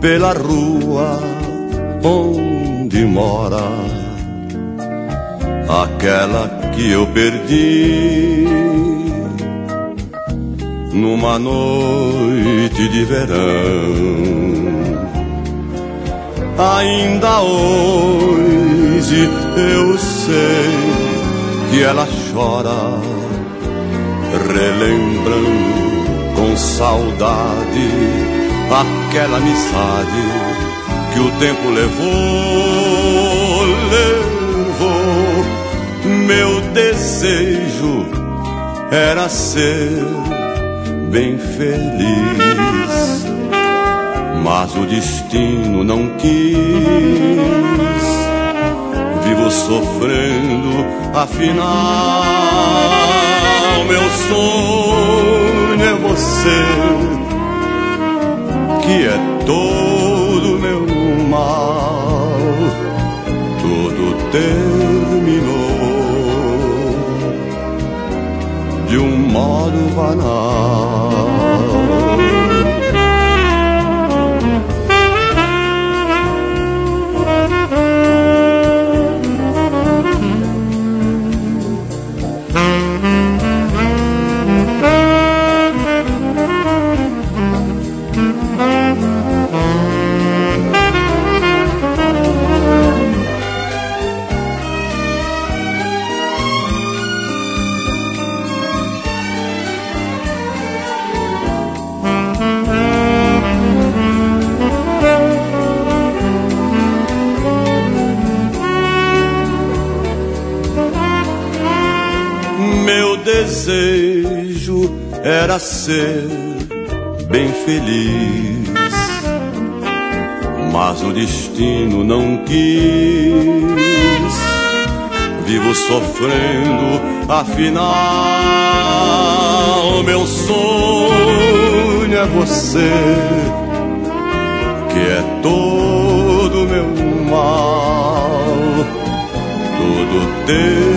pela rua onde mora aquela que eu perdi numa noite de verão. Ainda hoje eu sei que ela chora, relembrando com saudade aquela amizade que o tempo levou. Meu desejo era ser bem feliz, mas o destino não quis. Vivo sofrendo, afinal meu sonho é você, que é todo meu mal. Tudo terminou de um modo banal. Meu desejo era ser bem feliz, mas o destino não quis. Vivo sofrendo, afinal meu sonho é você, que é todo meu mal. Tudo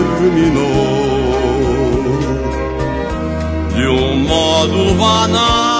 terminou de um modo banal.